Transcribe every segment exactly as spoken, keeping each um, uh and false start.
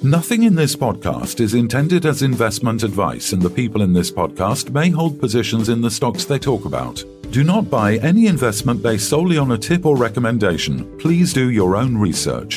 Nothing in this podcast is intended as investment advice, and the people in this podcast may hold positions in the stocks they talk about. Do not buy any investment based solely on a tip or recommendation. Please do your own research.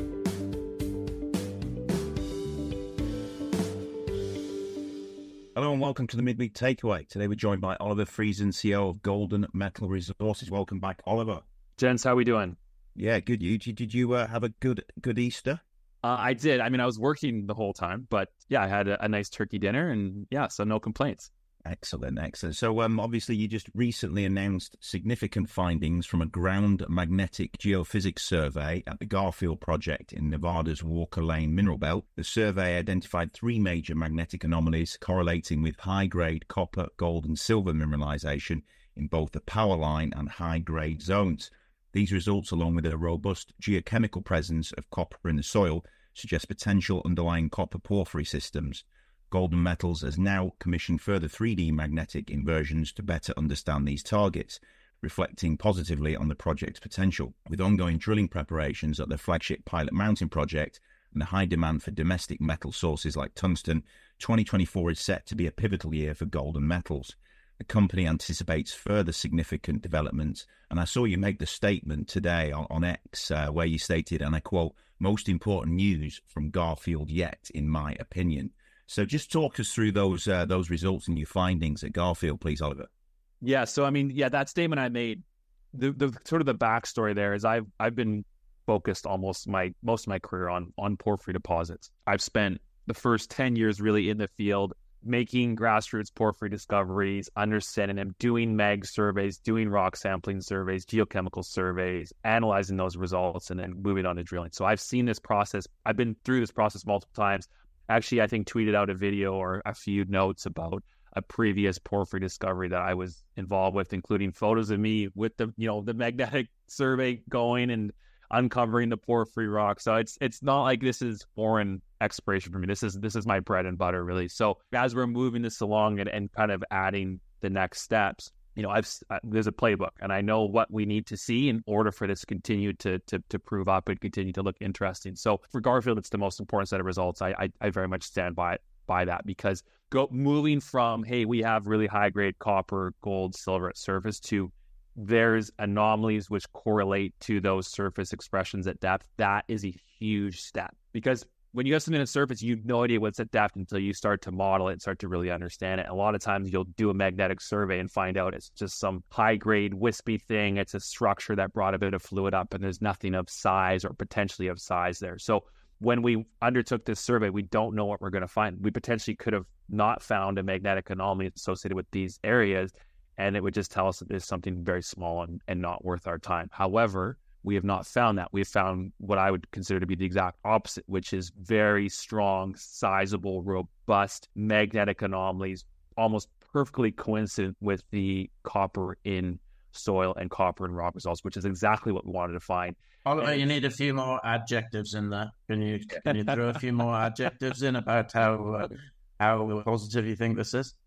Hello and welcome to the Midweek Takeaway. Today we're joined by Oliver Friesen, C E O of Golden Metal Resources. Welcome back, Oliver. Gents, how are we doing? Yeah, good. You did you uh, have a good good Easter? Uh, I did. I mean, I was working the whole time, but yeah, I had a, a nice turkey dinner, and yeah, so no complaints. Excellent, excellent. So, um, obviously, you just recently announced significant findings from a ground magnetic geophysics survey at the Garfield project in Nevada's Walker Lane mineral belt. The survey identified three major magnetic anomalies correlating with high-grade copper, gold, and silver mineralization in both the power line and high-grade zones. These results, along with a robust geochemical presence of copper in the soil, suggest potential underlying copper porphyry systems. Golden Metals has now commissioned further three D magnetic inversions to better understand these targets, reflecting positively on the project's potential. With ongoing drilling preparations at the flagship Pilot Mountain project and the high demand for domestic metal sources like tungsten, twenty twenty-four is set to be a pivotal year for Golden Metals. The company anticipates further significant developments, and I saw you make the statement today on, on X uh, where you stated, and I quote, "most important news from Garfield yet, in my opinion." So just talk us through those uh, those results and your findings at Garfield, please, Oliver. Yeah, so I mean, yeah, that statement I made, the the sort of the backstory there is I've I've been focused almost my most of my career on on porphyry deposits. I've spent the first ten years really in the field, making grassroots porphyry discoveries, understanding them, doing mag surveys, doing rock sampling surveys, geochemical surveys, analyzing those results, and then moving on to drilling. So I've seen this process. I've been through this process multiple times. Actually, I think tweeted out a video or a few notes about a previous porphyry discovery that I was involved with, including photos of me with the, you know, the magnetic survey going and uncovering the porphyry rock. So it's it's not like this is foreign exploration for me. This is this is my bread and butter, really. So as we're moving this along and, and kind of adding the next steps, you know, I've uh, there's a playbook, and I know what we need to see in order for this to continue to to to prove up and continue to look interesting. So for Garfield, it's the most important set of results. I I, I very much stand by by that, because go moving from, hey, we have really high grade copper, gold, silver at surface, to there's anomalies which correlate to those surface expressions at depth. That is a huge step, because when you have something at surface, you have no idea what's at depth until you start to model it and start to really understand it. A lot of times you'll do a magnetic survey and find out it's just some high-grade wispy thing. It's a structure that brought a bit of fluid up, and there's nothing of size or potentially of size there. So when we undertook this survey, we don't know what we're going to find. We potentially could have not found a magnetic anomaly associated with these areas, and it would just tell us that there's something very small and, and not worth our time. However, we have not found that. We have found what I would consider to be the exact opposite, which is very strong, sizable, robust magnetic anomalies, almost perfectly coincident with the copper in soil and copper in rock results, which is exactly what we wanted to find. Oliver, and you need a few more adjectives in there. Can you can you throw a few more adjectives in about how uh, how positive you think this is?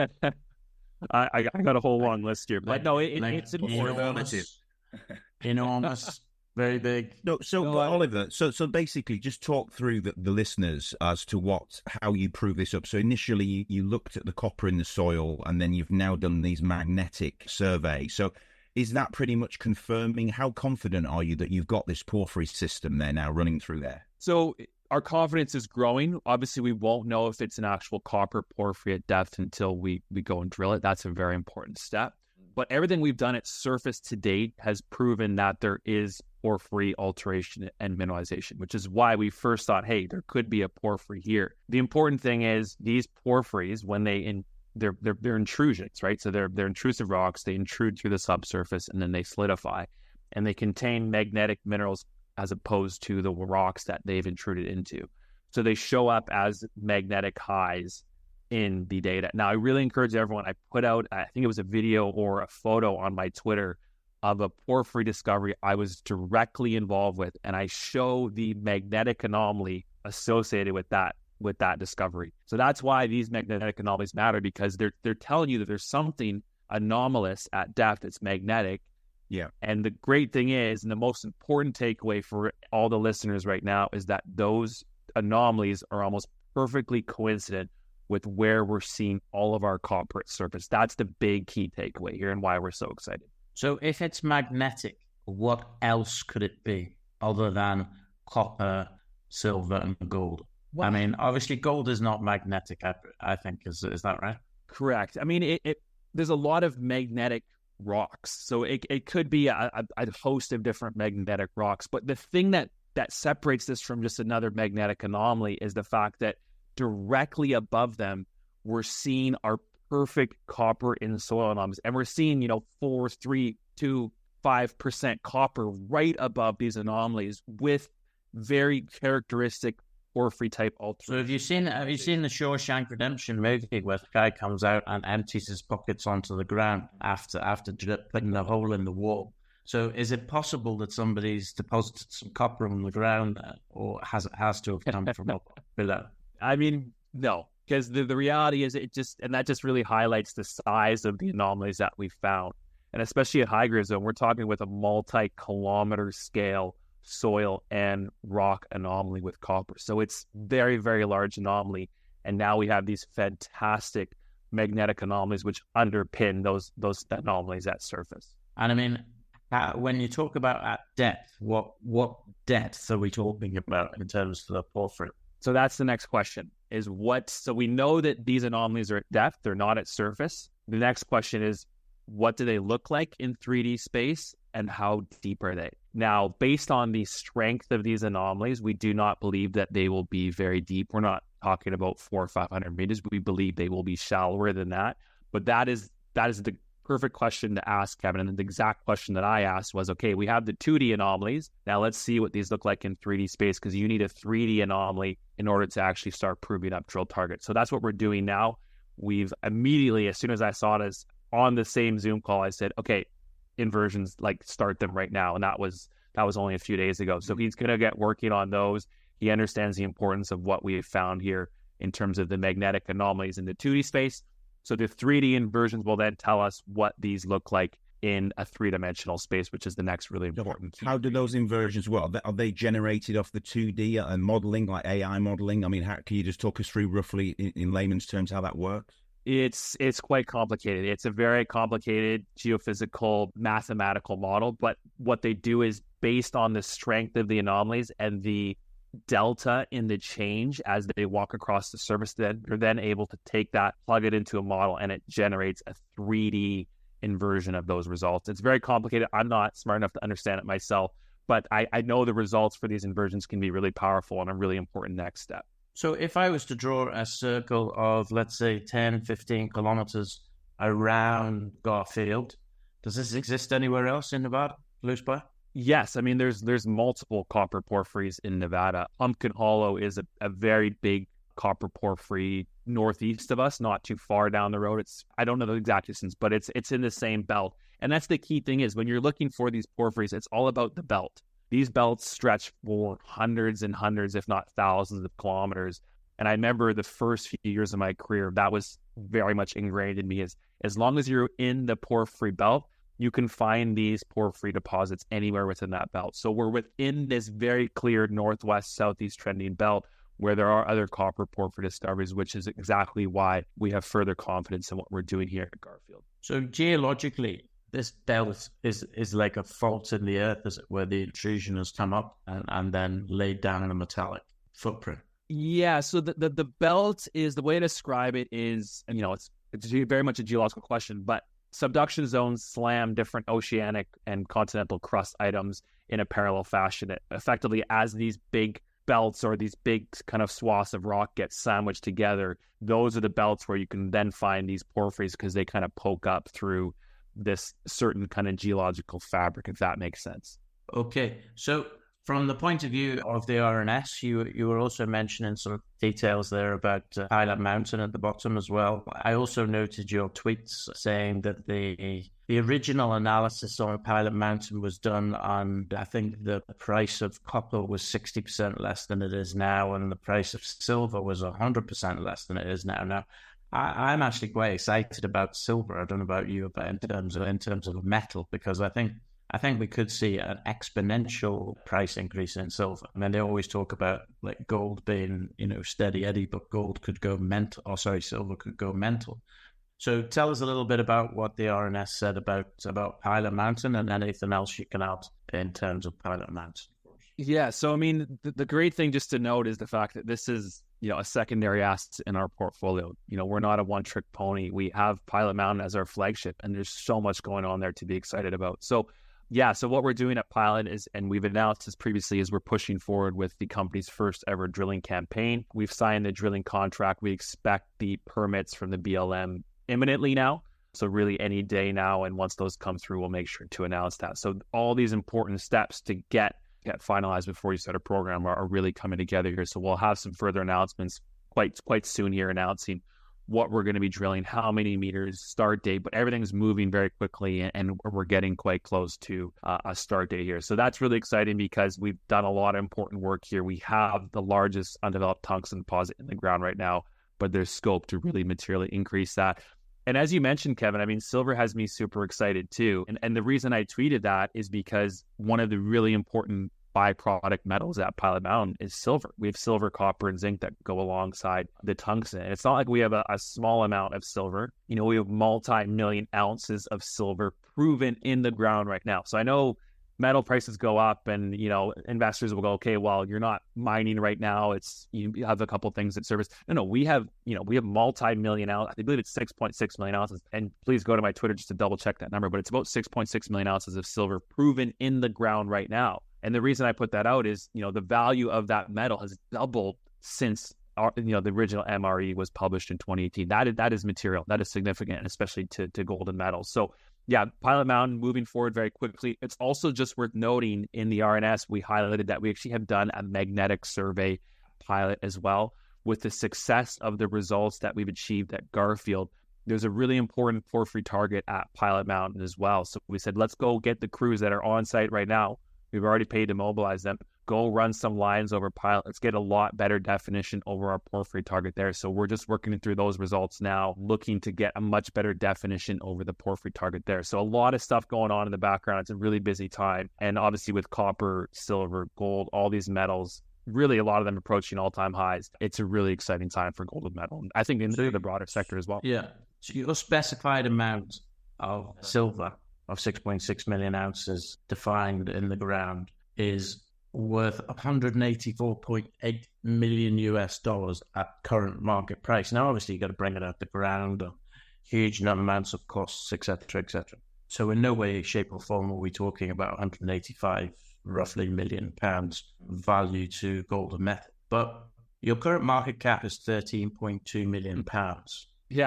I, I got a whole long list here, but like, no, it, like it's important. Enormous, enormous, very big. No, so No, I- Oliver, so so basically, just talk through the, the listeners as to what how you prove this up. So initially, you, you looked at the copper in the soil, and then you've now done these magnetic surveys. So is that pretty much confirming? How confident are you that you've got this porphyry system there now running through there? So our confidence is growing. Obviously, we won't know if it's an actual copper porphyry at depth until we, we go and drill it. That's a very important step. But everything we've done at surface to date has proven that there is porphyry alteration and mineralization, which is why we first thought, hey, there could be a porphyry here. The important thing is these porphyries, when they in they're they're, they're intrusions, right? So they're they're intrusive rocks. They intrude through the subsurface and then they solidify, and they contain magnetic minerals as opposed to the rocks that they've intruded into. So they show up as magnetic highs in the data. Now, I really encourage everyone, I put out, I think it was a video or a photo on my Twitter of a porphyry discovery I was directly involved with, and I show the magnetic anomaly associated with that with that discovery. So that's why these magnetic anomalies matter, because they're they're telling you that there's something anomalous at depth that's magnetic. Yeah. And the great thing is, and the most important takeaway for all the listeners right now, is that those anomalies are almost perfectly coincident with where we're seeing all of our copper at surface. That's the big key takeaway here and why we're so excited. So if it's magnetic, what else could it be other than copper, silver, and gold? Well, I mean, obviously gold is not magnetic, I, I think. Is is that right? Correct. I mean, it, it there's a lot of magnetic rocks. So it it could be a, a, a host of different magnetic rocks. But the thing that, that separates this from just another magnetic anomaly is the fact that directly above them, we're seeing our perfect copper in soil anomalies. And we're seeing, you know, four, three, two, five percent copper right above these anomalies with very characteristic porphyry type alterations. So have you seen have you seen the Shawshank Redemption movie where the guy comes out and empties his buckets onto the ground after after putting a hole in the wall? So is it possible that somebody's deposited some copper on the ground, or has it has to have come from up below? I mean, no, because the, the reality is it just, and that just really highlights the size of the anomalies that we found. And especially at high grade zone, we're talking with a multi-kilometer scale soil and rock anomaly with copper. So it's very, very large anomaly. And now we have these fantastic magnetic anomalies which underpin those those anomalies at surface. And I mean, uh, when you talk about at depth, what what depth are we talking about in terms of the porphyry? So that's the next question is what, so we know that these anomalies are at depth, they're not at surface. The next question is, what do they look like in three D space and how deep are they? Now, based on the strength of these anomalies, we do not believe that they will be very deep. We're not talking about four or five hundred meters. We believe they will be shallower than that. But that is that is the perfect question to ask, Kevin. And the exact question that I asked was, okay, we have the two D anomalies. Now let's see what these look like in three D space, because you need a three D anomaly in order to actually start proving up drill targets. So that's what we're doing now. We've immediately, as soon as I saw it as on the same Zoom call, I said, okay, inversions, like start them right now. And that was that was only a few days ago. So he's going to get working on those. He understands the importance of what we have found here in terms of the magnetic anomalies in the two D space. So the three D inversions will then tell us what these look like in a three-dimensional space, which is the next really important key. How do those inversions work? Are they, are they generated off the two D and modeling, like A I modeling? I mean, how, can you just talk us through roughly in, in layman's terms how that works? It's it's quite complicated. It's a very complicated geophysical mathematical model, but what they do is based on the strength of the anomalies and the delta in the change as they walk across the surface, then they're then able to take that, plug it into a model, and it generates a three D inversion of those results. It's very complicated. I'm not smart enough to understand it myself, but I, I know the results for these inversions can be really powerful and a really important next step. So if I was to draw a circle of, let's say, ten, fifteen kilometers around Garfield, does this exist anywhere else in Nevada, Blue Spire? Yes. I mean, there's there's multiple copper porphyries in Nevada. Pumpkin Hollow is a, a very big copper porphyry northeast of us, not too far down the road. It's, I don't know the exact distance, but it's it's in the same belt. And that's the key thing is when you're looking for these porphyries, it's all about the belt. These belts stretch for hundreds and hundreds, if not thousands of kilometers. And I remember the first few years of my career, that was very much ingrained in me. Is as long as you're in the porphyry belt, you can find these porphyry deposits anywhere within that belt. So we're within this very clear northwest, southeast trending belt where there are other copper porphyry discoveries, which is exactly why we have further confidence in what we're doing here at Garfield. So geologically, this belt is is like a fault in the earth, is it, where the intrusion has come up and, and then laid down in a metallic footprint? Yeah, so the, the, the belt is, the way to describe it is, and you know, it's, it's very much a geological question, but subduction zones slam different oceanic and continental crust items in a parallel fashion. It, effectively, as these big belts or these big kind of swaths of rock get sandwiched together, those are the belts where you can then find these porphyries because they kind of poke up through this certain kind of geological fabric, if that makes sense. Okay, so from the point of view of the R N S, you you were also mentioning some details there about uh, Pilot Mountain at the bottom as well. I also noted your tweets saying that the the original analysis on Pilot Mountain was done on, I think the price of copper was sixty percent less than it is now, and the price of silver was one hundred percent less than it is now. Now, I, I'm actually quite excited about silver. I don't know about you, but in terms of in terms of metal, because I think I think we could see an exponential price increase in silver. I mean, they always talk about like gold being, you know, steady Eddie, but gold could go mental, or sorry, silver could go mental. So tell us a little bit about what the R N S said about, about Pilot Mountain, and anything else you can add in terms of Pilot Mountain. Yeah, so I mean, the, the great thing just to note is the fact that this is, you know, a secondary asset in our portfolio. You know, we're not a one-trick pony. We have Pilot Mountain as our flagship, and there's so much going on there to be excited about. So, yeah, so what we're doing at Pilot is, and we've announced this previously, is we're pushing forward with the company's first ever drilling campaign. We've signed the drilling contract. We expect the permits from the B L M imminently now. So really any day now, and once those come through, we'll make sure to announce that. So all these important steps to get get finalized before you start a program are, are really coming together here. So we'll have some further announcements quite quite soon here, announcing what we're going to be drilling, how many meters, start date, but everything's moving very quickly, and, and we're getting quite close to uh, a start date here. So that's really exciting because we've done a lot of important work here. We have the largest undeveloped tungsten deposit in the ground right now, but there's scope to really materially increase that. And as you mentioned, Kevin, I mean, silver has me super excited too. And and the reason I tweeted that is because one of the really important byproduct metals at Pilot Mountain is silver. We have silver, copper, and zinc that go alongside the tungsten. And it's not like we have a, a small amount of silver. You know, we have multi-million ounces of silver proven in the ground right now. So I know metal prices go up, and, you know, investors will go, okay, well, you're not mining right now. It's, you have a couple things that service. No, no, we have, you know, we have multi-million ounces. I believe it's six point six million ounces. And please go to my Twitter just to double check that number, but it's about six point six million ounces of silver proven in the ground right now. And the reason I put that out is, you know, the value of that metal has doubled since, our, you know, the original M R E was published in twenty eighteen. That is, that is material. That is significant, especially to, to gold and metals. So yeah, Pilot Mountain moving forward very quickly. It's also just worth noting in the R N S, we highlighted that we actually have done a magnetic survey pilot as well. With the success of the results that we've achieved at Garfield, there's a really important porphyry target at Pilot Mountain as well. So we said, let's go get the crews that are on site right now. We've already paid to mobilize them. Go run some lines over Pilot. Let's get a lot better definition over our porphyry target there. So we're just working through those results now, looking to get a much better definition over the porphyry target there. So a lot of stuff going on in the background. It's a really busy time. And obviously with copper, silver, gold, all these metals, really a lot of them approaching all-time highs. It's a really exciting time for gold and metal. I think in so, the broader sector as well. Yeah. So your specified amount of silver of six point six million ounces defined in the ground is worth one hundred eighty-four point eight million U S dollars at current market price. Now, obviously, you got to bring it out the ground, huge amounts of costs, et cetera, et cetera. So in no way, shape or form are we talking about one hundred eighty-five, roughly, million pounds value to gold and metal. But your current market cap is thirteen point two million pounds. Yeah.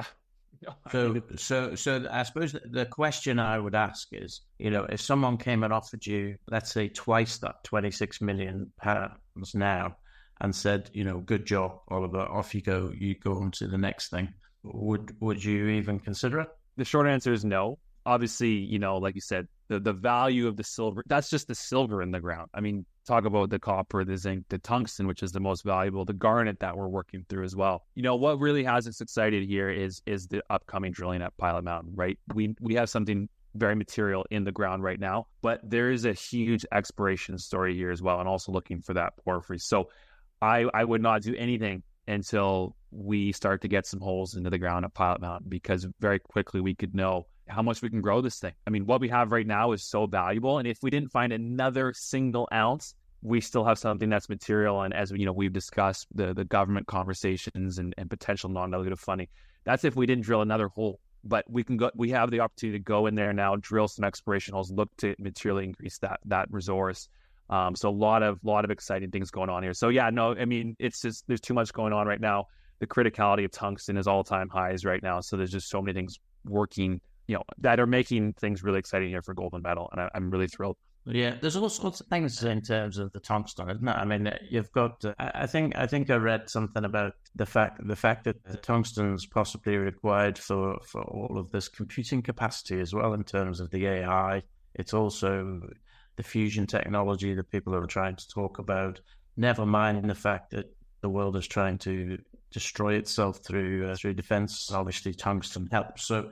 So, so, so I suppose the question I would ask is, you know, if someone came and offered you, let's say, twice that, twenty-six million pounds now, and said, you know, good job, Oliver, off you go, you go on to the next thing, would would you even consider it? The short answer is no. Obviously, you know, like you said, the, the value of the silver, that's just the silver in the ground. I mean, talk about the copper, the zinc, the tungsten, which is the most valuable, the garnet that we're working through as well. You know, what really has us excited here is is the upcoming drilling at Pilot Mountain, right? We we have something very material in the ground right now, but there is a huge exploration story here as well, and also looking for that porphyry. So I, I would not do anything until we start to get some holes into the ground at Pilot Mountain, because very quickly we could know how much we can grow this thing. I mean, what we have right now is so valuable. And if we didn't find another single ounce, we still have something that's material. And as you know, we've discussed the, the government conversations and, and potential non-dilutive funding. That's if we didn't drill another hole. But we can go, we have the opportunity to go in there now, drill some exploration holes, look to materially increase that that resource. Um, so a lot of lot of exciting things going on here. So yeah, no, I mean, it's just, there's too much going on right now. The criticality of tungsten is all-time highs right now. So there's just so many things working, you know, that are making things really exciting here for gold and metal. And I, I'm really thrilled. Yeah, there's all sorts of things in terms of the tungsten, isn't it? I mean, you've got, uh, I think I think I read something about the fact the fact that the tungsten's possibly required for, for all of this computing capacity as well in terms of the A I. It's also the fusion technology that people are trying to talk about, never mind the fact that the world is trying to destroy itself through uh, through defense. Obviously, tungsten helps. So,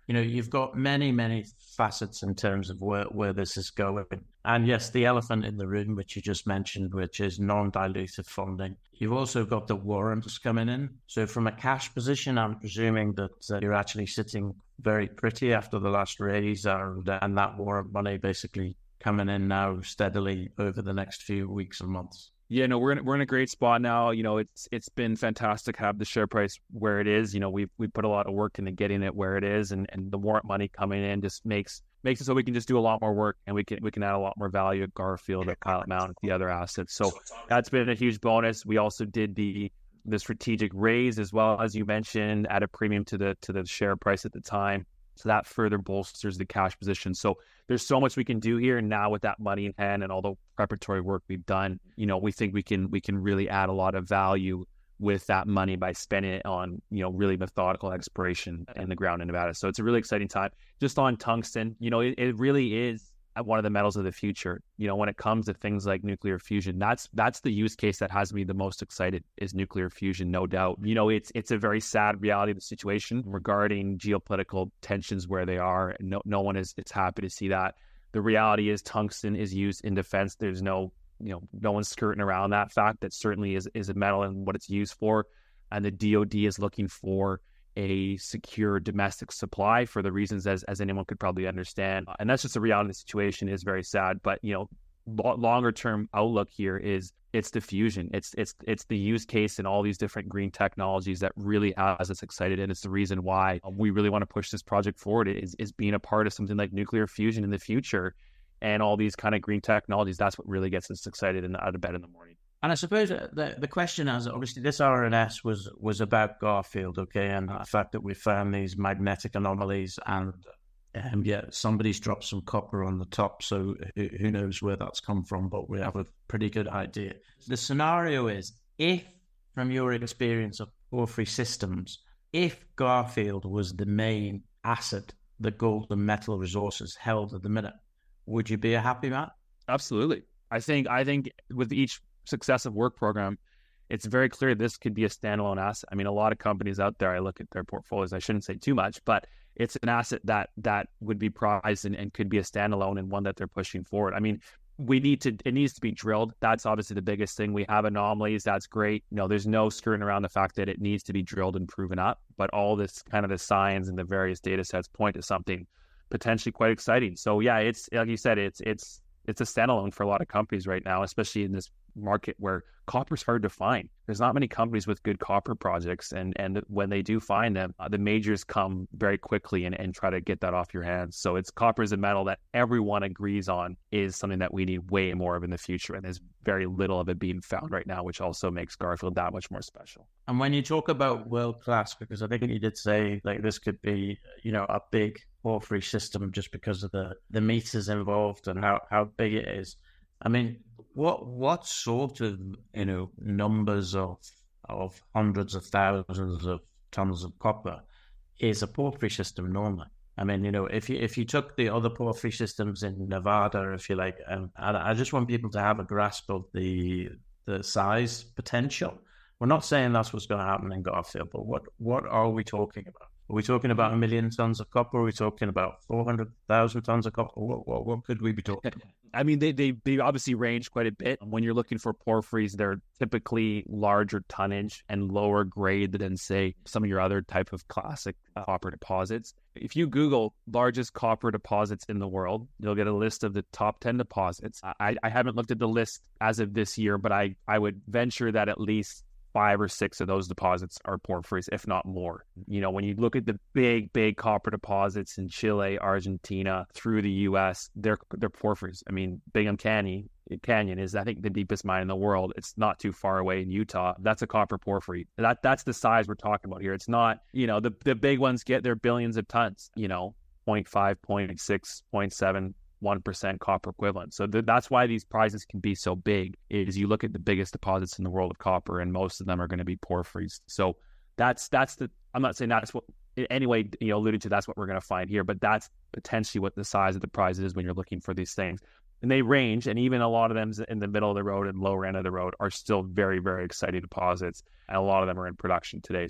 you know, you've got many, many facets in terms of where, where this is going. And yes, the elephant in the room, which you just mentioned, which is non-dilutive funding. You've also got the warrants coming in. So from a cash position, I'm presuming that uh, you're actually sitting very pretty after the last raise, and, uh, and that warrant money basically coming in now steadily over the next few weeks and months. Yeah, no, we're in, we're in a great spot now. You know, it's it's been fantastic to have the share price where it is. You know, we've we put a lot of work into getting it where it is, and, and the warrant money coming in just makes makes it so we can just do a lot more work, and we can we can add a lot more value at Garfield, at Pilot Mountain, the other assets. So that's been a huge bonus. We also did the the strategic raise as well, as you mentioned, at a premium to the to the share price at the time. So that further bolsters the cash position. So there's so much we can do here now with that money in hand and all the preparatory work we've done. You know, we think we can we can really add a lot of value with that money by spending it on, you know, really methodical exploration in the ground in Nevada. So it's a really exciting time. Just on tungsten, you know, it, it really is one of the metals of the future. You know, when it comes to things like nuclear fusion, that's that's the use case that has me the most excited, is nuclear fusion, no doubt. You know, it's it's a very sad reality of the situation regarding geopolitical tensions where they are, and no no one is it's happy to see that. The reality is tungsten is used in defense. There's no, you know, no one's skirting around that fact. That certainly is is a metal and what it's used for. And the D O D is looking for a secure domestic supply for the reasons as, as anyone could probably understand. And that's just the reality of the situation. Is very sad. But, you know, lo- longer term outlook here is it's the fusion. It's it's it's the use case in all these different green technologies that really has us excited. And it's the reason why we really want to push this project forward, is, is being a part of something like nuclear fusion in the future and all these kind of green technologies. That's what really gets us excited and out of bed in the morning. And I suppose the the question is, obviously, this R N S was was about Garfield, okay, and the fact that we found these magnetic anomalies, and um, yeah, somebody's dropped some copper on the top, so who, who knows where that's come from, but we have a pretty good idea. The scenario is, if, from your experience of porphyry systems, if Garfield was the main asset that gold and metal resources held at the minute, would you be a happy man? Absolutely. I think I think with each successive work program, it's very clear this could be a standalone asset. I mean, a lot of companies out there, I look at their portfolios, I shouldn't say too much, but it's an asset that that would be prized and, and could be a standalone, and one that they're pushing forward. I mean, we need to, it needs to be drilled. That's obviously the biggest thing. We have anomalies. That's great. You know, there's no skirting around the fact that it needs to be drilled and proven up, but all this kind of the signs and the various data sets point to something potentially quite exciting. So yeah, it's like you said, it's, it's, it's a standalone for a lot of companies right now, especially in this market where copper's hard to find. There's not many companies with good copper projects, and and when they do find them, uh, the majors come very quickly and, and try to get that off your hands. So it's copper is a metal that everyone agrees on is something that we need way more of in the future, and there's very little of it being found right now, which also makes Garfield that much more special. And when you talk about world class, because I think you did say like this could be, you know, a big porphyry system just because of the the meters involved and how how big it is. I mean, what what sort of, you know, numbers of of hundreds of thousands of tons of copper is a porphyry system normally? I mean, you know, if you if you took the other porphyry systems in Nevada, if you like, um, I, I just want people to have a grasp of the the size potential. We're not saying that's what's going to happen in Garfield, but what what are we talking about? Are we talking about a million tons of copper? Are we talking about four hundred thousand tons of copper? What, what, what could we be talking about? I mean, they, they they obviously range quite a bit. When you're looking for porphyries, they're typically larger tonnage and lower grade than, say, some of your other type of classic uh, copper deposits. If you Google largest copper deposits in the world, you'll get a list of the top ten deposits. I, I haven't looked at the list as of this year, but I, I would venture that at least five or six of those deposits are porphyries, if not more. You know, when you look at the big, big copper deposits in Chile, Argentina, through the U S, they're they're porphyries. I mean, Bingham Canyon, Canyon is, I think, the deepest mine in the world. It's not too far away in Utah. That's a copper porphyry. That that's the size we're talking about here. It's not, you know, the the big ones get their billions of tons. You know, zero point five, zero point six, zero point seven. one percent copper equivalent. So th- that's why these prizes can be so big, is you look at the biggest deposits in the world of copper, and most of them are going to be porphyries. So that's that's the, I'm not saying that's what, in any way, you know, alluded to, that's what we're going to find here, but that's potentially what the size of the prize is when you're looking for these things. And they range, and even a lot of them in the middle of the road and lower end of the road are still very, very exciting deposits, and a lot of them are in production today. So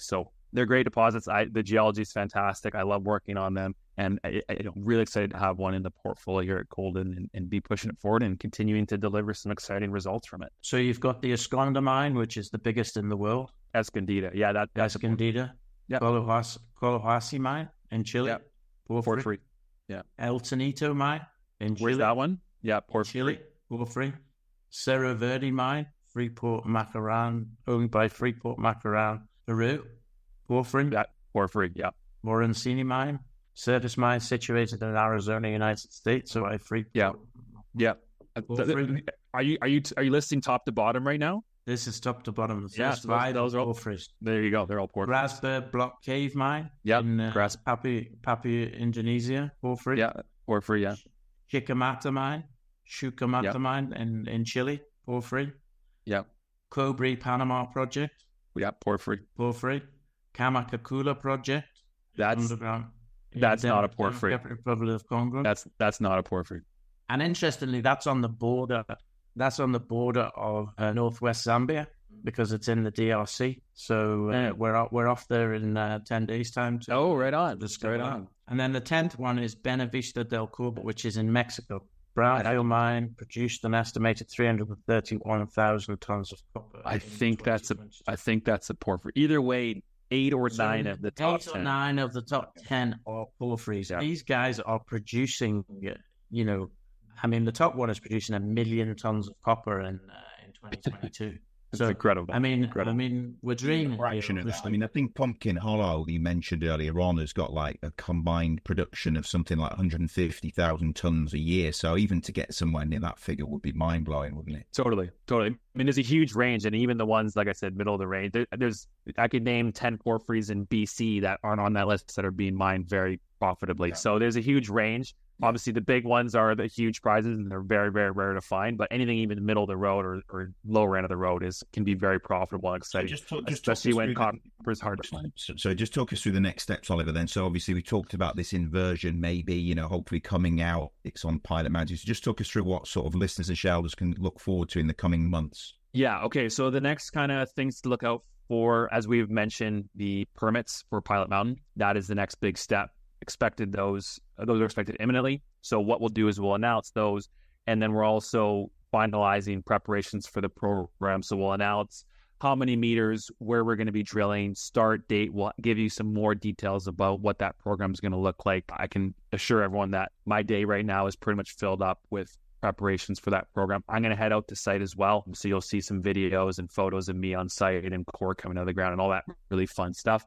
they're great deposits. I, the geology is fantastic. I love working on them, and I, I'm really excited to have one in the portfolio here at Golden and, and be pushing it forward and continuing to deliver some exciting results from it. So you've got the Esconda mine, which is the biggest in the world. Escondida, yeah, that that's Escondida. Yeah. Collahuasi, Collahuasi mine in Chile. Yeah. Porphyry. Porphyry. Yeah. El Tonito mine in Chile. Where's that one? Yeah, Porphyry. Chile. Porphyry. Cerro Verde mine, Freeport Macaran, owned by Freeport Macaran, Peru. Porphyry. Yeah, Porphyry, yeah. Morancini mine, surface mine situated in Arizona, United States. So I Freeport. Yeah. Yeah. Porphyry. Are you are you are you listing top to bottom right now? This is top to bottom. The Yeah, first so those- five those are all- porphyries. There you go. They're all Porphyry. Grasberg Block Cave Mine Yep. in uh, Gras- Papua, Papua, Indonesia, porphyry. Yeah, Porphyry, yeah. Chicamata Mine, Chucamata Yep. Mine in, in Chile, porphyry. Yeah. Cobre Panama Project, Yeah, Porphyry. porphyry. Kamakakula Project, That's underground. in that's not a Dem- porphyry. Democratic Republic of Congo. that's that's not a Porphyry. And interestingly, that's on the border. That's on the border of uh, northwest Zambia because it's in the D R C. So uh, Yeah. we're off, we're off there in uh, ten days' time. To, Oh, right on. discover Right that. on. And then the tenth one is Benavista del Corvo, which is in Mexico. Brownfield mine produced an estimated three hundred thirty-one thousand tons of copper. I in think that's a twenty twenty-two. I think that's a Porphyry. Either way, eight or So nine of the top eight or ten. nine of the top ten are porphyries. Yeah. These guys are producing, you know, I mean, the top one is producing a million tons of copper in uh, in twenty twenty-two. It's So incredible. I mean, Incredible. I mean, we're dreaming. Fraction here, of that. I obviously. mean, I think Pumpkin Hollow, you mentioned earlier on, has got like a combined production of something like one hundred fifty thousand tons a year. So even to get somewhere near that figure would be mind blowing, wouldn't it? Totally, totally. I mean, there's a huge range, and even the ones, like I said, middle of the range. There, there's, I could name ten porphyries in B C that aren't on that list that are being mined very profitably. Yeah. So there's a huge range. Obviously, the big ones are the huge prizes, and they're very, very rare to find. But anything even middle of the road or, or lower end of the road is can be very profitable and exciting, just talk- just talk especially us when through copper the- is hard to find. So, so just talk us through the next steps, Oliver, then. So obviously we talked about this inversion maybe, you know, hopefully coming out. It's on Pilot Mountain. So just talk us through what sort of listeners and shareholders can look forward to in the coming months. Yeah. Okay. So the next kind of things to look out for, as we've mentioned, the permits for Pilot Mountain. That is the next big step. Expected those. Those are expected imminently. So what we'll do is we'll announce those, and then we're also finalizing preparations for the program. So we'll announce how many meters, where we're going to be drilling, start date. We'll give you some more details about what that program is going to look like. I can assure everyone that my day right now is pretty much filled up with preparations for that program. I'm going to head out to site as well. So you'll see some videos and photos of me on site and core coming out of the ground and all that really fun stuff.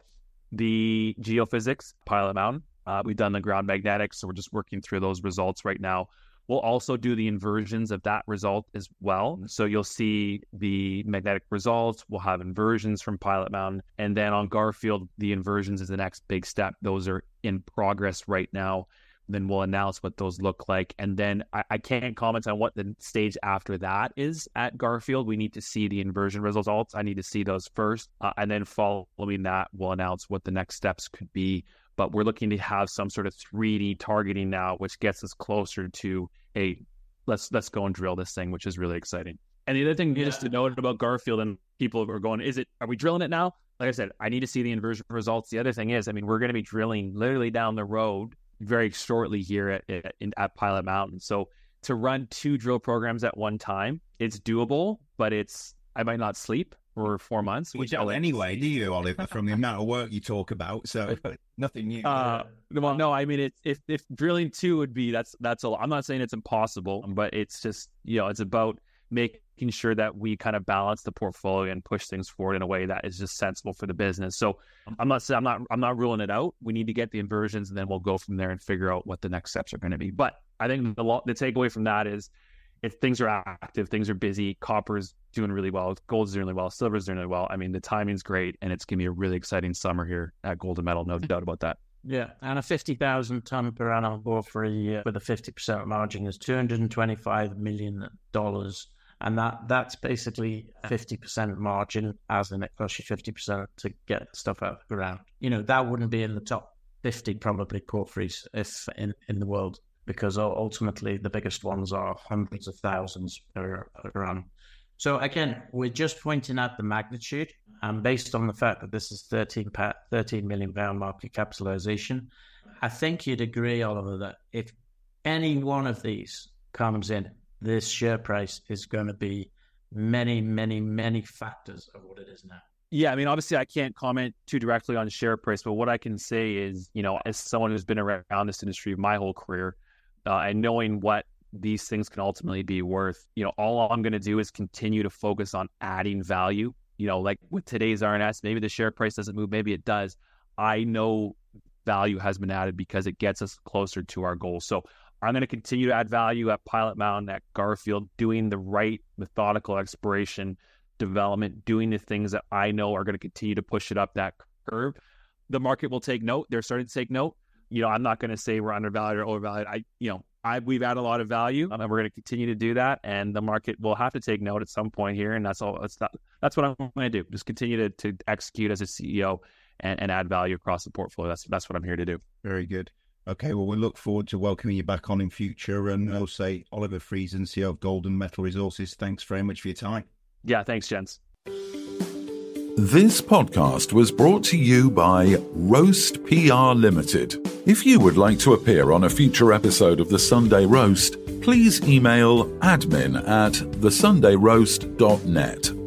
The geophysics, Pilot Mountain, uh, we've done the ground magnetics, so we're just working through those results right now. We'll also do the inversions of that result as well. So you'll see the magnetic results. We'll have inversions from Pilot Mountain. And then on Garfield, the inversions is the next big step. Those are in progress right now. Then we'll announce what those look like. And then I, I can't comment on what the stage after that is at Garfield. We need to see the inversion results. I need to see those first. Uh, and then following that, we'll announce what the next steps could be. But we're looking to have some sort of three D targeting now, which gets us closer to a let's let's go and drill this thing, which is really exciting. And the other thing Yeah. just to note about Garfield, and people are going, is it are we drilling it now? Like I said, I need to see the inversion results. The other thing is, I mean, we're going to be drilling literally down the road very shortly here at at, at Pilot Mountain. So to run two drill programs at one time, it's doable, but it's I might not sleep for four months. You Which don't I'll- anyway, do you, Oliver, from the amount of work you talk about? So nothing new. Uh, well, no, I mean, it's if if drilling two would be that's that's a lot. I'm not saying it's impossible, but it's just you know it's about making sure that we kind of balance the portfolio and push things forward in a way that is just sensible for the business. So I'm not saying I'm not I'm not ruling it out. We need to get the inversions, and then we'll go from there and figure out what the next steps are going to be. But I think the lo- the takeaway from that is, if things are active, things are busy, copper's doing really well, gold's doing really well, silver's doing really well. I mean, the timing's great, and it's going to be a really exciting summer here at Golden Metal, no doubt about that. Yeah, and a fifty thousand ton per annum porphyry uh, with a fifty percent margin is two hundred twenty-five million dollars. And that that's basically a fifty percent margin, as in it costs you fifty percent to get stuff out of the ground. You know, that wouldn't be in the top fifty probably porphyries if in, in the world, because ultimately the biggest ones are hundreds of thousands per, per annum. So again, we're just pointing out the magnitude, and based on the fact that this is thirteen, thirteen million pound market capitalization, I think you'd agree, Oliver, that if any one of these comes in, this share price is going to be many, many, many factors of what it is now. Yeah, I mean, obviously I can't comment too directly on share price, but what I can say is, you know, as someone who's been around this industry my whole career, uh, and knowing what these things can ultimately be worth, you know, all I'm going to do is continue to focus on adding value. You know, like with today's R N S, maybe the share price doesn't move, maybe it does. I know value has been added because it gets us closer to our goals. So I'm going to continue to add value at Pilot Mountain, at Garfield, doing the right methodical exploration development, doing the things that I know are going to continue to push it up that curve. The market will take note. They're starting to take note. You know, I'm not going to say we're undervalued or overvalued. I, you know, I, we've added a lot of value, and we're going to continue to do that. And the market will have to take note at some point here, and that's all. That's not, that's what I'm going to do. Just continue to, to execute as a C E O and, and add value across the portfolio. That's that's what I'm here to do. Very good. Okay, well, we look forward to welcoming you back on in future. And I'll say, Oliver Friesen, C E O of Golden Metal Resources, thanks very much for your time. Yeah, thanks, gents. This podcast was brought to you by Roast P R Limited. If you would like to appear on a future episode of The Sunday Roast, please email admin at the sunday roast dot net.